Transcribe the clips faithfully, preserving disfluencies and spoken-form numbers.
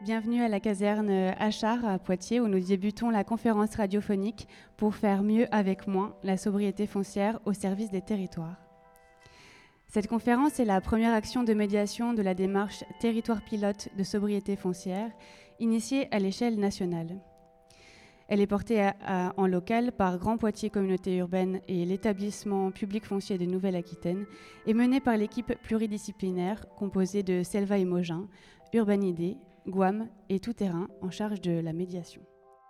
Bienvenue à la caserne Achard à Poitiers où nous débutons la conférence radiophonique pour faire mieux avec moins, la sobriété foncière au service des territoires. Cette conférence est la première action de médiation de la démarche Territoire pilote de sobriété foncière initiée à l'échelle nationale. Elle est portée à, à, en local par Grand Poitiers Communauté Urbaine et l'établissement public foncier de Nouvelle-Aquitaine et menée par l'équipe pluridisciplinaire composée de Selva Imogen, Urbanidé, Guam et Tout Terrain en charge de la médiation.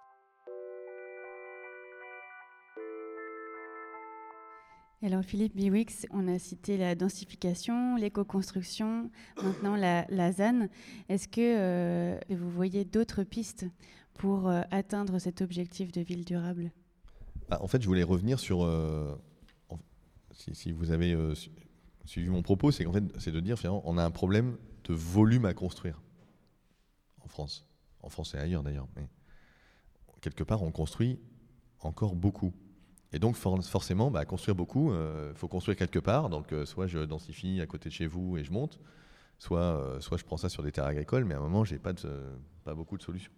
Alors Philippe Biwix, on a cité la densification, l'éco-construction, maintenant la, la Z A N. Est-ce que euh, vous voyez d'autres pistes pour euh, atteindre cet objectif de ville durable ? Bah, en fait, je voulais revenir sur, euh, en, si, si vous avez euh, suivi mon propos, c'est qu'en fait, c'est de dire finalement, on a un problème de volume à construire. En France, en France et ailleurs d'ailleurs, mais quelque part on construit encore beaucoup. Et donc for- forcément, bah, construire beaucoup, il euh, faut construire quelque part, donc euh, soit je densifie à côté de chez vous et je monte, soit, euh, soit je prends ça sur des terres agricoles, mais à un moment j'ai pas, de, euh, pas beaucoup de solutions.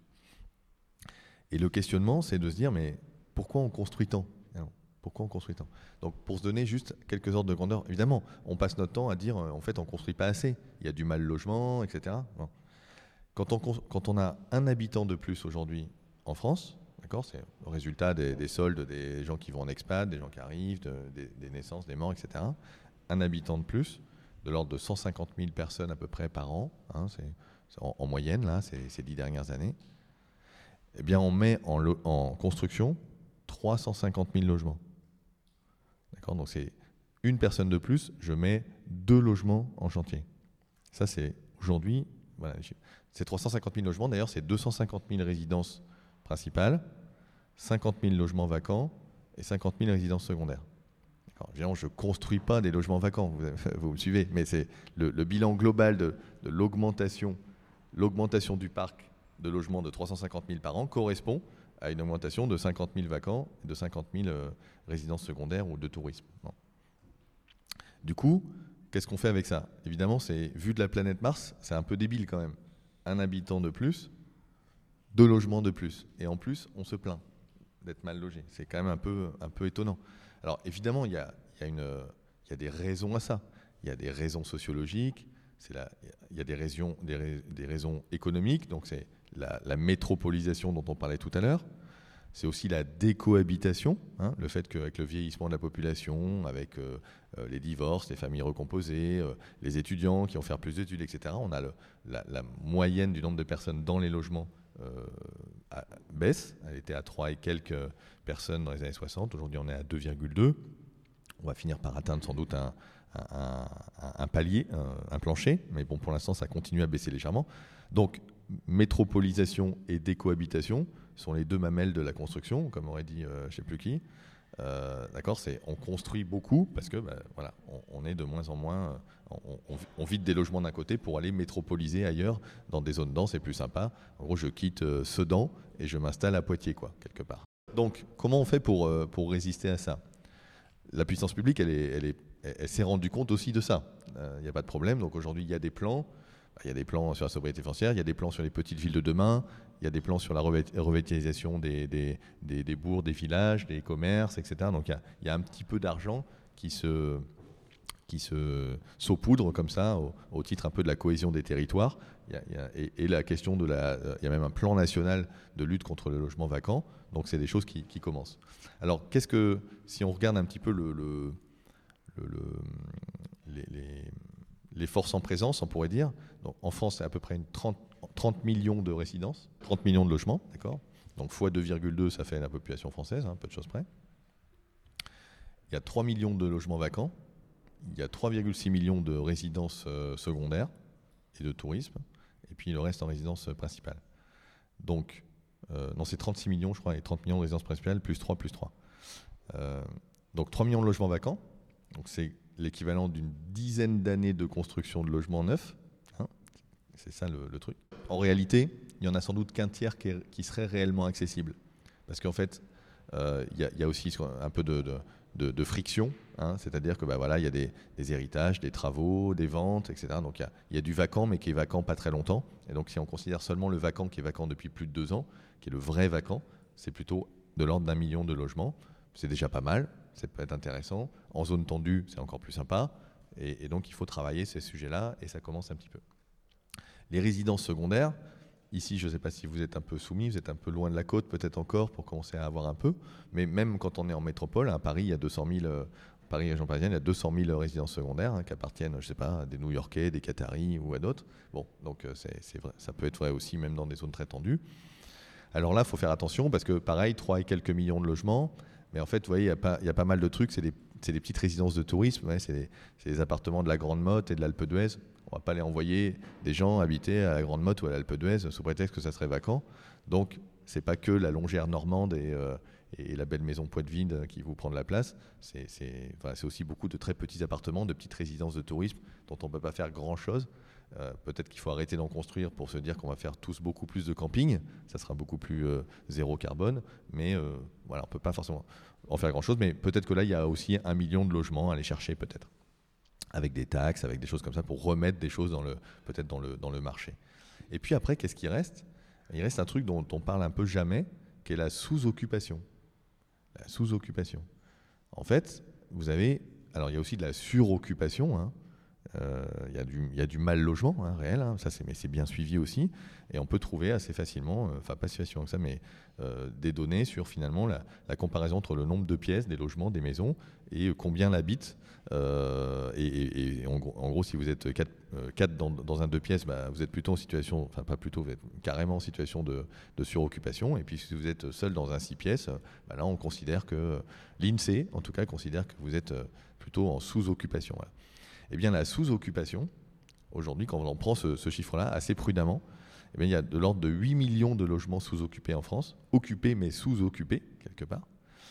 Et le questionnement, c'est de se dire, mais pourquoi on construit tant ? Alors, pourquoi on construit tant ? Donc pour se donner juste quelques ordres de grandeur, évidemment, on passe notre temps à dire, euh, en fait on construit pas assez, il y a du mal logement, et cetera. Bon. Quand on, quand on a un habitant de plus aujourd'hui en France, d'accord, c'est le résultat des, des soldes, des gens qui vont en expat, des gens qui arrivent, de, des, des naissances, des morts, et cetera. Un habitant de plus, de l'ordre de cent cinquante mille personnes à peu près par an, hein, c'est, c'est en, en moyenne, là, c'est, ces dix dernières années, eh bien on met en, lo, en construction trois cent cinquante mille logements. D'accord, donc c'est une personne de plus, je mets deux logements en chantier. Ça, c'est aujourd'hui... Voilà, c'est trois cent cinquante mille logements, d'ailleurs c'est deux cent cinquante mille résidences principales, cinquante mille logements vacants et cinquante mille résidences secondaires. Alors, évidemment, je ne construis pas des logements vacants, vous, vous me suivez, mais c'est le, le bilan global de, de l'augmentation, l'augmentation du parc de logements de trois cent cinquante mille par an correspond à une augmentation de cinquante mille vacants et de cinquante mille euh, résidences secondaires ou de tourisme. Bon. Du coup, qu'est-ce qu'on fait avec ça ? Évidemment, c'est, vu de la planète Mars, c'est un peu débile quand même. Un habitant de plus, deux logements de plus. Et en plus, on se plaint d'être mal logé. C'est quand même un peu, un peu étonnant. Alors évidemment, il y a, il y a une, il y a des raisons à ça. Il y a des raisons sociologiques, c'est la, il y a des raisons, des, des raisons économiques, donc c'est la, la métropolisation dont on parlait tout à l'heure. C'est aussi la décohabitation, hein, le fait qu'avec le vieillissement de la population, avec euh, euh, les divorces, les familles recomposées, euh, les étudiants qui vont faire plus d'études, et cetera, on a le, la, la moyenne du nombre de personnes dans les logements euh, à, baisse. Elle était à trois et quelques personnes dans les années soixante. Aujourd'hui, on est à deux virgule deux. On va finir par atteindre sans doute un, un, un, un palier, un, un plancher, mais bon, pour l'instant, ça continue à baisser légèrement. Donc, métropolisation et décohabitation sont les deux mamelles de la construction, comme aurait dit euh, je ne sais plus qui. Euh, d'accord, c'est, on construit beaucoup parce que bah, voilà, on, on est de moins en moins, on, on, on vide des logements d'un côté pour aller métropoliser ailleurs dans des zones denses, c'est plus sympa. En gros, je quitte euh, Sedan et je m'installe à Poitiers, quoi, quelque part. Donc, comment on fait pour, euh, pour résister à ça ? La puissance publique, elle, est, elle, est, elle s'est rendue compte aussi de ça. Il euh, n'y a pas de problème. Donc aujourd'hui, il y a des plans. Il y a des plans sur la sobriété foncière, il y a des plans sur les petites villes de demain, il y a des plans sur la revitalisation des, des, des, des bourgs, des villages, des commerces, et cetera. Donc il y a, il y a un petit peu d'argent qui se, qui se saupoudre comme ça au, au titre un peu de la cohésion des territoires. Il y a, il y a, et, et la question de la, il y a même un plan national de lutte contre le logement vacant. Donc c'est des choses qui, qui commencent. Alors qu'est-ce que, si on regarde un petit peu le, le, le, le les, les les forces en présence, on pourrait dire. Donc, en France, c'est à peu près une trente, trente millions de résidences, trente millions de logements, d'accord ? Donc fois deux virgule deux, ça fait la population française, hein, peu de choses près. Il y a trois millions de logements vacants, il y a trois virgule six millions de résidences euh, secondaires et de tourisme, et puis le reste en résidence principale. Donc, euh, non, c'est trente-six millions, je crois, et trente millions de résidences principales, plus trois, plus trois. Euh, donc trois millions de logements vacants, donc c'est l'équivalent d'une dizaine d'années de construction de logements neufs. Hein, c'est ça le, le truc. En réalité, il n'y en a sans doute qu'un tiers qui, est, qui serait réellement accessible. Parce qu'en fait, il euh, y, y a aussi un peu de, de, de, de friction, hein, c'est-à-dire que bah, voilà, il y a des, des héritages, des travaux, des ventes, et cetera. Donc il y a, il y a du vacant, mais qui est vacant pas très longtemps. Et donc si on considère seulement le vacant qui est vacant depuis plus de deux ans, qui est le vrai vacant, c'est plutôt de l'ordre d'un million de logements. C'est déjà pas mal, ça peut être intéressant. En zone tendue, c'est encore plus sympa. Et, et donc il faut travailler ces sujets-là, et ça commence un petit peu. Les résidences secondaires, ici, je ne sais pas si vous êtes un peu soumis, vous êtes un peu loin de la côte, peut-être encore, pour commencer à avoir un peu. Mais même quand on est en métropole, à Paris, il y a deux cent mille, euh, Paris, région parisienne, il y a deux cent mille résidences secondaires hein, qui appartiennent, je ne sais pas, à des New-Yorkais, des Qataris ou à d'autres. Bon, donc c'est, c'est vrai, ça peut être vrai aussi, même dans des zones très tendues. Alors là, il faut faire attention parce que, pareil, trois et quelques millions de logements. Mais en fait, vous voyez, il y a pas, il y a pas mal de trucs. C'est des, c'est des petites résidences de tourisme. Ouais, c'est, des, c'est des appartements de la Grande Motte et de l'Alpe d'Huez. On ne va pas les envoyer des gens habiter à la Grande Motte ou à l'Alpe d'Huez sous prétexte que ça serait vacant. Donc, ce n'est pas que la longère normande et, euh, et la belle maison Poitevine qui vous prend de la place. C'est, c'est, enfin, c'est aussi beaucoup de très petits appartements, de petites résidences de tourisme dont on ne peut pas faire grand-chose. Euh, peut-être qu'il faut arrêter d'en construire pour se dire qu'on va faire tous beaucoup plus de camping. Ça sera beaucoup plus euh, zéro carbone. Mais euh, voilà, on ne peut pas forcément en faire grand-chose. Mais peut-être que là, il y a aussi un million de logements à aller chercher peut-être. Avec des taxes, avec des choses comme ça, pour remettre des choses dans le, peut-être dans le, dans le marché. Et puis après, qu'est-ce qui reste ? Il reste un truc dont on parle un peu jamais, qui est la sous-occupation. La sous-occupation. En fait, vous avez... Alors, il y a aussi de la suroccupation, hein. Euh, il y a du, il y a du mal logement hein, réel, hein, ça c'est, mais c'est bien suivi aussi, et on peut trouver assez facilement, euh, enfin pas si facilement que ça, mais euh, des données sur finalement la, la comparaison entre le nombre de pièces, des logements, des maisons, et combien l'habitent. Euh, et, et, et en, gros, en gros, si vous êtes quatre, euh, quatre dans, dans un deux pièces, bah, vous êtes plutôt en situation, enfin pas plutôt, vous êtes carrément en situation de, de suroccupation. Et puis si vous êtes seul dans un six pièces, bah, là on considère que l'INSEE, en tout cas, considère que vous êtes plutôt en sous-occupation. Voilà. Eh bien, la sous-occupation, aujourd'hui, quand on prend ce, ce chiffre-là assez prudemment, eh bien, il y a de l'ordre de huit millions de logements sous-occupés en France, occupés mais sous-occupés, quelque part.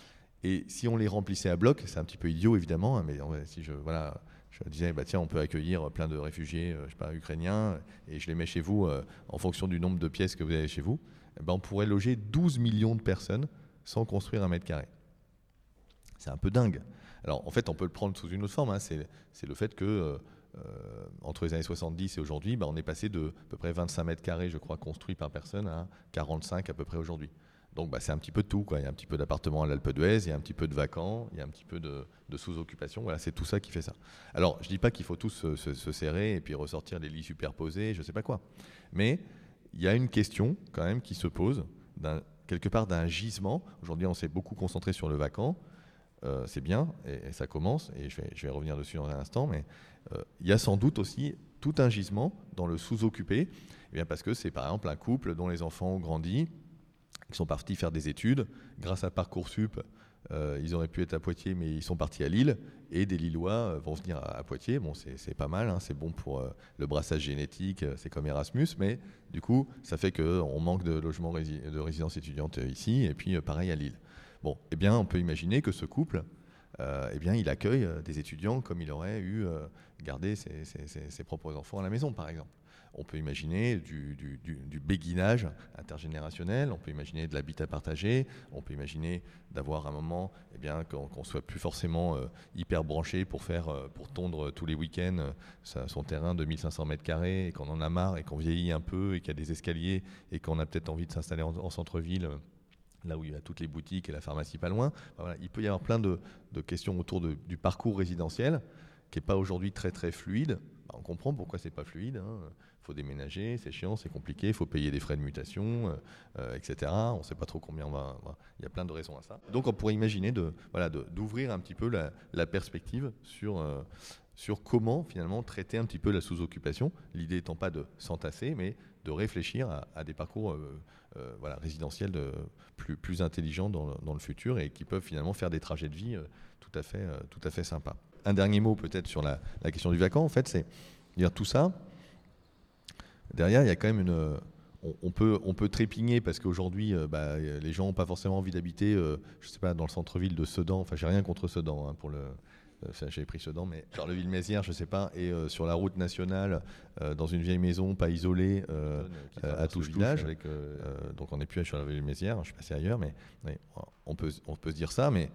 Et si on les remplissait à bloc, c'est un petit peu idiot, évidemment, hein, mais si je, voilà, je disais, bah, tiens, on peut accueillir plein de réfugiés euh, je sais pas, ukrainiens, et je les mets chez vous euh, en fonction du nombre de pièces que vous avez chez vous, eh ben, on pourrait loger douze millions de personnes sans construire un mètre carré. C'est un peu dingue. Alors, en fait, on peut le prendre sous une autre forme. Hein. C'est, c'est le fait que, euh, euh, entre les années soixante-dix et aujourd'hui, bah, on est passé de à peu près vingt-cinq mètres carrés, je crois, construits par personne, à quarante-cinq à peu près aujourd'hui. Donc, bah, c'est un petit peu de tout, quoi. Il y a un petit peu d'appartements à l'Alpe d'Huez, il y a un petit peu de vacants, il y a un petit peu de, de sous-occupation. Voilà, c'est tout ça qui fait ça. Alors, je ne dis pas qu'il faut tous se, se, se serrer et puis ressortir les lits superposés, je ne sais pas quoi. Mais il y a une question, quand même, qui se pose, d'un, quelque part d'un gisement. Aujourd'hui, on s'est beaucoup concentré sur le vacant. Euh, c'est bien, et, et ça commence, et je vais, je vais revenir dessus dans un instant, mais euh, il y a sans doute aussi tout un gisement dans le sous-occupé, eh bien parce que c'est par exemple un couple dont les enfants ont grandi, qui sont partis faire des études, grâce à Parcoursup, euh, ils auraient pu être à Poitiers, mais ils sont partis à Lille, et des Lillois vont venir à, à Poitiers. Bon, c'est, c'est pas mal, hein, c'est bon pour euh, le brassage génétique, c'est comme Erasmus, mais du coup, ça fait qu'on manque de logements rési- de résidences étudiantes ici, et puis euh, pareil à Lille. Bon, eh bien, on peut imaginer que ce couple, euh, eh bien, il accueille des étudiants comme il aurait eu euh, gardé ses, ses, ses, ses propres enfants à la maison, par exemple. On peut imaginer du, du, du, du béguinage intergénérationnel, on peut imaginer de l'habitat partagé, on peut imaginer d'avoir un moment eh bien, qu'on ne soit plus forcément euh, hyper branché pour, faire, euh, pour tondre tous les week-ends euh, son terrain de mille cinq cents mètres carrés et qu'on en a marre et qu'on vieillit un peu et qu'il y a des escaliers et qu'on a peut-être envie de s'installer en, en centre-ville. Euh, là où il y a toutes les boutiques et la pharmacie pas loin. Enfin, voilà, il peut y avoir plein de, de questions autour de, du parcours résidentiel qui n'est pas aujourd'hui très très fluide. Bah, on comprend pourquoi c'est pas fluide. Hein. Il faut déménager, c'est chiant, c'est compliqué, il faut payer des frais de mutation, euh, et cetera. On ne sait pas trop combien on va... Voilà. Il y a plein de raisons à ça. Donc on pourrait imaginer de, voilà, de, d'ouvrir un petit peu la, la perspective sur... Euh, sur comment finalement traiter un petit peu la sous-occupation, l'idée étant pas de s'entasser, mais de réfléchir à, à des parcours euh, euh, voilà, résidentiels de, plus, plus intelligents dans le, dans le futur et qui peuvent finalement faire des trajets de vie euh, tout à fait, euh, tout à fait sympas. Un dernier mot peut-être sur la, la question du vacant, en fait, c'est dire tout ça. Derrière, il y a quand même une... On, on, peut, on peut trépigner parce qu'aujourd'hui, euh, bah, les gens n'ont pas forcément envie d'habiter, euh, je sais pas, dans le centre-ville de Sedan. Enfin, j'ai rien contre Sedan hein, pour le... Enfin, j'avais pris Sedan, mais Charleville-Mézières, je ne sais pas, et euh, sur la route nationale, euh, dans une vieille maison, pas isolée, euh, euh, à Touche-Village. Avec, euh, euh, donc on n'est plus à Charleville-Mézières, je suis passé ailleurs, mais, mais on, peut, on peut se dire ça, mais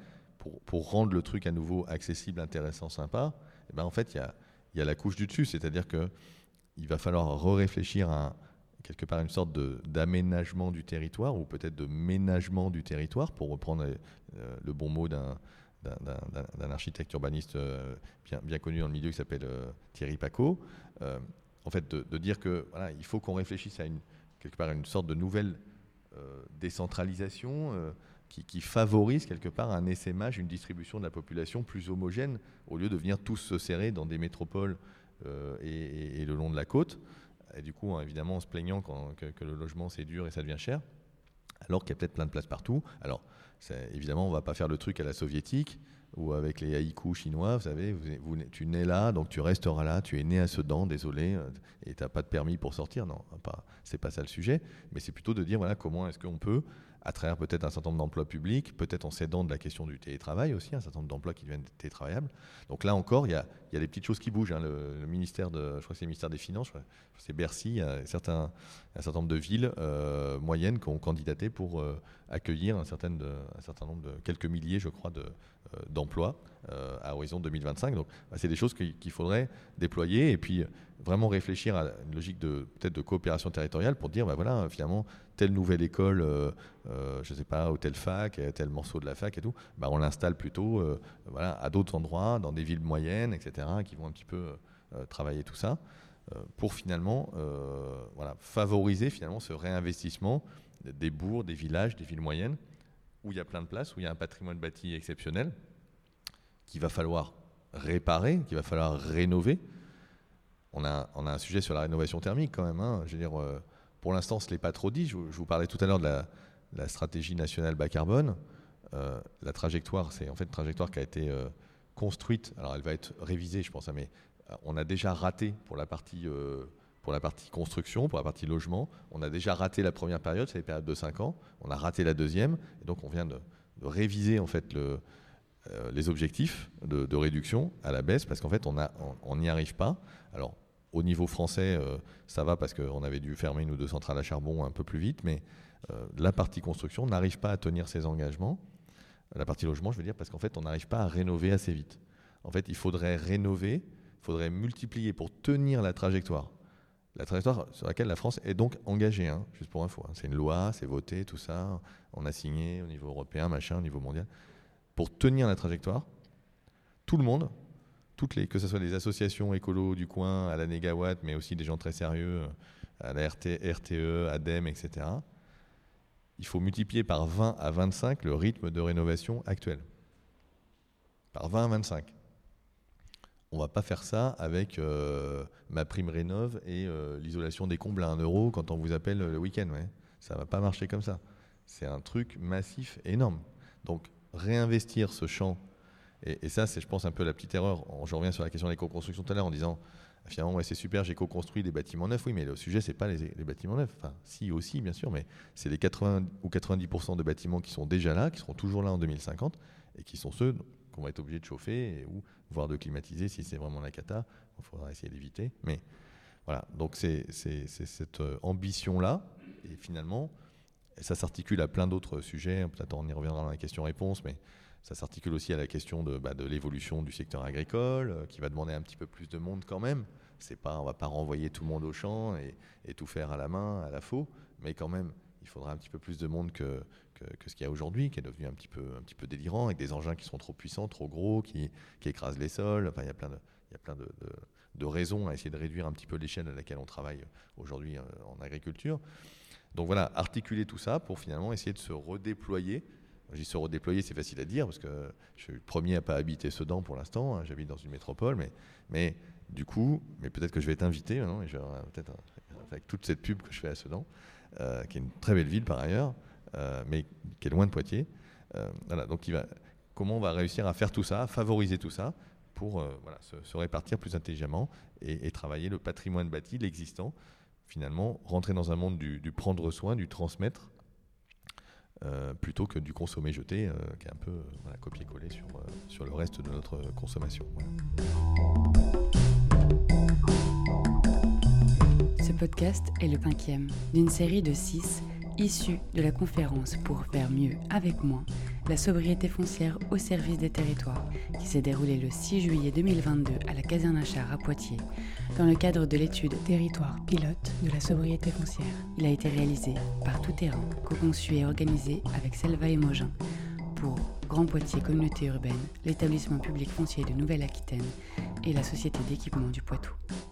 pour, pour rendre le truc à nouveau accessible, intéressant, sympa, et ben en fait, il y a, y a la couche du dessus, c'est-à-dire qu'il va falloir re-réfléchir à quelque part une sorte de, d'aménagement du territoire, ou peut-être de ménagement du territoire, pour reprendre euh, le bon mot d'un, d'un, d'un, d'un architecte urbaniste euh, bien, bien connu dans le milieu qui s'appelle euh, Thierry Pacaud. Euh, en fait, de, de dire que voilà, il faut qu'on réfléchisse à une, quelque part une sorte de nouvelle euh, décentralisation euh, qui, qui favorise quelque part un essaimage, une distribution de la population plus homogène, au lieu de venir tous se serrer dans des métropoles euh, et, et, et le long de la côte. Et du coup, évidemment, en se plaignant quand, que, que le logement c'est dur et ça devient cher, alors qu'il y a peut-être plein de places partout. Alors, c'est, évidemment, on ne va pas faire le truc à la soviétique ou avec les haïkus chinois. Vous savez, vous, vous, tu nais là, donc tu resteras là. Tu es né à Sedan, désolé, et tu n'as pas de permis pour sortir. Non, pas, c'est pas ça le sujet. Mais c'est plutôt de dire voilà, comment est-ce qu'on peut, à travers peut-être un certain nombre d'emplois publics, peut-être en s'aidant de la question du télétravail aussi, un certain nombre d'emplois qui deviennent télétravaillables. Donc là encore, il y a, y a des petites choses qui bougent. Hein. Le, le ministère de, je crois que c'est le ministère des Finances, je crois que c'est Bercy, il y a certains, un certain nombre de villes euh, moyennes qui ont candidaté pour euh, accueillir un certain, de, un certain nombre de, quelques milliers, je crois, de, euh, d'emplois euh, à horizon deux mille vingt-cinq. Donc bah, c'est des choses qu'il, qu'il faudrait déployer et puis vraiment réfléchir à une logique de, peut-être de coopération territoriale pour dire, bah, voilà, finalement, telle nouvelle école, euh, euh, je ne sais pas, ou telle fac, tel morceau de la fac et tout, bah on l'installe plutôt euh, voilà, à d'autres endroits, dans des villes moyennes, et cetera, qui vont un petit peu euh, travailler tout ça, euh, pour finalement euh, voilà, favoriser finalement ce réinvestissement des bourgs, des villages, des villes moyennes, où il y a plein de places, où il y a un patrimoine bâti exceptionnel, qu'il va falloir réparer, qu'il va falloir rénover. On a, on a un sujet sur la rénovation thermique quand même, hein, je veux dire... Euh, Pour l'instant, ce n'est pas trop dit. Je vous parlais tout à l'heure de la, la stratégie nationale bas carbone. Euh, la trajectoire, c'est en fait une trajectoire qui a été euh, construite. Alors, elle va être révisée, je pense, hein, mais on a déjà raté pour la partie, euh, pour la partie construction, pour la partie logement. On a déjà raté la première période, c'est les périodes de cinq ans. On a raté la deuxième. Et donc, on vient de, de réviser en fait, le, euh, les objectifs de, de réduction à la baisse parce qu'en fait, on n'y arrive pas. Alors, au niveau français, euh, ça va parce qu'on avait dû fermer une ou deux centrales à charbon un peu plus vite, mais euh, la partie construction n'arrive pas à tenir ses engagements. La partie logement, je veux dire, parce qu'en fait, on n'arrive pas à rénover assez vite. En fait, il faudrait rénover, il faudrait multiplier pour tenir la trajectoire. La trajectoire sur laquelle la France est donc engagée, hein, juste pour info. Hein. C'est une loi, c'est voté, tout ça. On a signé au niveau européen, machin, au niveau mondial. Pour tenir la trajectoire, tout le monde... Toutes les, que ce soit les associations écolos du coin, à la Négawatt, mais aussi des gens très sérieux, à la R T, R T E, ADEME, et cetera, il faut multiplier par vingt à vingt-cinq le rythme de rénovation actuel. Par vingt à vingt-cinq. On ne va pas faire ça avec euh, ma prime rénov et euh, l'isolation des combles à un euro quand on vous appelle le week-end. Ouais. Ça ne va pas marcher comme ça. C'est un truc massif, énorme. Donc, réinvestir ce champ. Et, et ça, c'est, je pense, un peu la petite erreur. Je reviens sur la question de l'éco-construction tout à l'heure en disant finalement, ouais, c'est super, j'ai co-construit des bâtiments neufs. Oui, mais le sujet, ce n'est pas les, les bâtiments neufs. Enfin, si aussi, bien sûr, mais c'est les quatre-vingts ou quatre-vingt-dix pour cent de bâtiments qui sont déjà là, qui seront toujours là en deux mille cinquante, et qui sont ceux qu'on va être obligé de chauffer et, ou voire de climatiser si c'est vraiment la cata. Il faudra essayer d'éviter. Mais voilà, donc c'est, c'est, c'est cette ambition-là. Et finalement, ça s'articule à plein d'autres sujets. Peut-être on y reviendra dans la question-réponse, mais ça s'articule aussi à la question de, bah, de l'évolution du secteur agricole, euh, qui va demander un petit peu plus de monde quand même. C'est pas, on ne va pas renvoyer tout le monde au champ et, et tout faire à la main, à la faux, mais quand même, il faudra un petit peu plus de monde que, que, que ce qu'il y a aujourd'hui, qui est devenu un petit peu, un petit peu délirant, avec des engins qui sont trop puissants, trop gros, qui, qui écrasent les sols. Enfin, il y a plein de, il y a plein de, de, de raisons à essayer de réduire un petit peu l'échelle à laquelle on travaille aujourd'hui en agriculture. Donc voilà, articuler tout ça pour finalement essayer de se redéployer. Je dis se redéployer, c'est facile à dire parce que je suis le premier à pas habiter Sedan pour l'instant. Hein, j'habite dans une métropole, mais, mais du coup, mais peut-être que je vais être invité maintenant, et je vais peut-être avec toute cette pub que je fais à Sedan, euh, qui est une très belle ville par ailleurs, euh, mais qui est loin de Poitiers. Euh, voilà, donc il va, comment on va réussir à faire tout ça, à favoriser tout ça pour euh, voilà, se, se répartir plus intelligemment et, et travailler le patrimoine bâti, l'existant, finalement, rentrer dans un monde du, du prendre soin, du transmettre. Euh, plutôt que du consommer jeté, euh, qui est un peu euh, voilà, copier-coller sur, euh, sur le reste de notre consommation. Voilà. Ce podcast est le cinquième d'une série de six issus de la conférence Pour faire mieux avec moins, la sobriété foncière au service des territoires, qui s'est déroulé le six juillet deux mille vingt-deux à la caserne Achard à Poitiers, dans le cadre de l'étude Territoire pilote de la sobriété foncière. Il a été réalisé par Tout Terrain, co-conçu et organisé avec Selva et Mogin, pour Grand Poitiers Communauté Urbaine, l'établissement public foncier de Nouvelle-Aquitaine et la Société d'équipement du Poitou.